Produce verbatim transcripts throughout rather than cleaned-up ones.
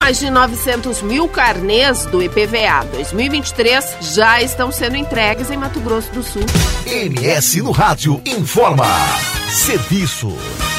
Mais de novecentos mil carnês do I P V A dois mil e vinte e três já estão sendo entregues em Mato Grosso do Sul. M S no Rádio informa. Serviço.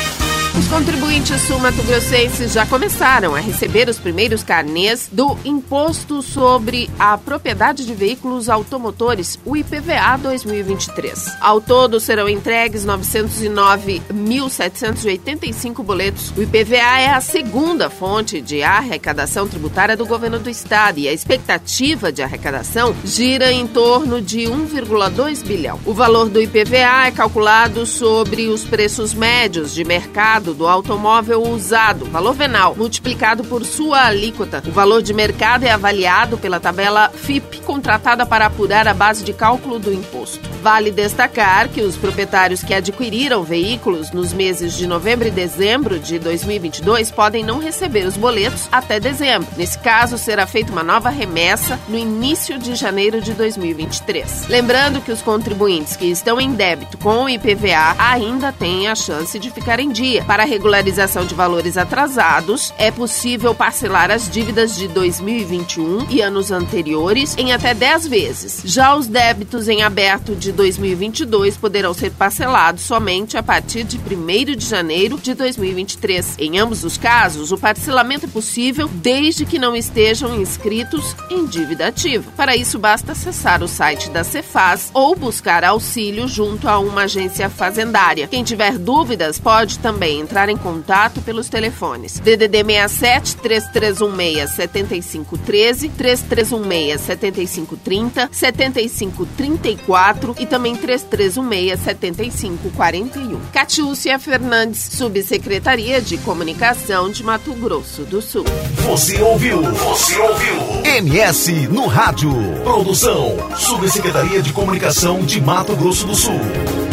Os contribuintes sul-mato-grossenses já começaram a receber os primeiros carnês do Imposto sobre a Propriedade de Veículos Automotores, o I P V A dois mil e vinte e três. Ao todo, serão entregues novecentos e nove mil setecentos e oitenta e cinco boletos. O I P V A é a segunda fonte de arrecadação tributária do governo do estado e a expectativa de arrecadação gira em torno de um vírgula dois bilhão. O valor do I P V A é calculado sobre os preços médios de mercado do automóvel usado, valor venal, multiplicado por sua alíquota. O valor de mercado é avaliado pela tabela F I P, contratada para apurar a base de cálculo do imposto. Vale destacar que os proprietários que adquiriram veículos nos meses de novembro e dezembro de dois mil e vinte e dois podem não receber os boletos até dezembro. Nesse caso, será feita uma nova remessa no início de janeiro de dois mil e vinte e três. Lembrando que os contribuintes que estão em débito com o I P V A ainda têm a chance de ficar em dia. Para a regularização de valores atrasados, é possível parcelar as dívidas de dois mil e vinte e um e anos anteriores em até dez vezes. Já os débitos em aberto de dois mil e vinte e dois poderão ser parcelados somente a partir de primeiro de janeiro de dois mil e vinte e três. Em ambos os casos, o parcelamento é possível desde que não estejam inscritos em dívida ativa. Para isso, basta acessar o site da Cefaz ou buscar auxílio junto a uma agência fazendária. Quem tiver dúvidas pode também entrar em contato pelos telefones D D D sessenta e sete, três três um seis, sete cinco um três, três três um seis, sete cinco três zero, sete cinco três quatro e também três três um seis, sete cinco quatro um. Catiúcia Fernandes, Subsecretaria de Comunicação de Mato Grosso do Sul. Você ouviu? Você ouviu? M S no Rádio. Produção, Subsecretaria de Comunicação de Mato Grosso do Sul.